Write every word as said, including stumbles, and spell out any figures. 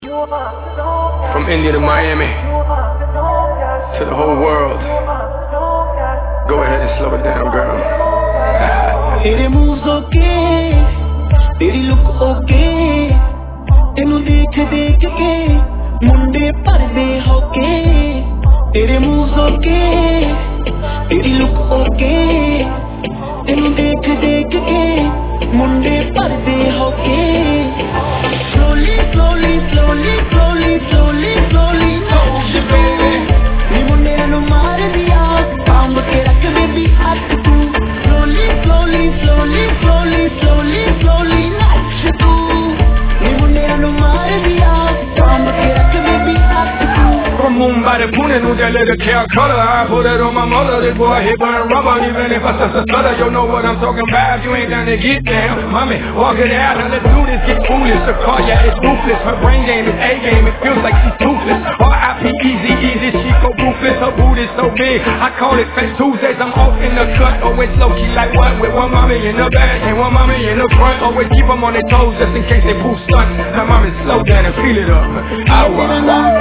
From India to Miami, to the whole world. Go ahead and slow it down, girl. तेरे moves okay, तेरी look okay, तेनू देख देख के मुंडे परदे होके. तेरे moves okay, तेरी look okay, तेनू देख देख के मुंडे परदे होके. Slowly, slowly, slowly, slowly, slowly, slowly, no baby. नी मुंडे नु मार दिया, पांव के रख बेबी हाथ तू. Slowly, slowly, slowly, slowly, slowly, slowly, नाच तू. नी मुंडे नु मार दिया, पांव के रख बेबी हाथ तू. From Mumbai to Pune, New Delhi to Calcutta, I put it on my mother. This boy he burn rubber, even if I suss a stutter. You know what I'm talking about. If you ain't done to get down, mommy, walk it out and let's do this. Get foolish. The car, yeah, it's ruthless. Her brain game is A game. It feels like she's toothless. R I P easy, easy. She go ruthless. Her boot is so big. I call it Fake Tuesdays. I'm off in the cut. Always low key like what? With one mommy in the back and one mommy in the front. Always keep them on their toes just in case they boost stunt. Now mommy, slow down and feel it up. I